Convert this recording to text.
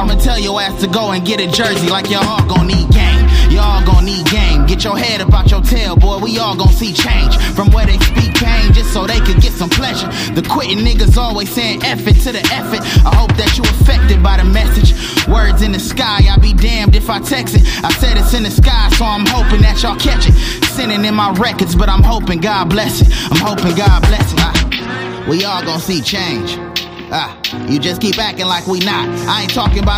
I'ma tell your ass to go and get a jersey like y'all all gon' need game. Y'all gon' need game. Get your head about your tail, boy. We all gon' see change from where they speak pain just so they could get some pleasure. The quitting niggas always saying F it to the effort. I hope that you affected by the message. Words in the sky, I be damned if I text it. I said it's in the sky, so I'm hoping that y'all catch it. Sinning in my records, but I'm hoping God bless it. I'm hoping God bless it. We all gon' see change. You just keep acting like we not. I ain't talking about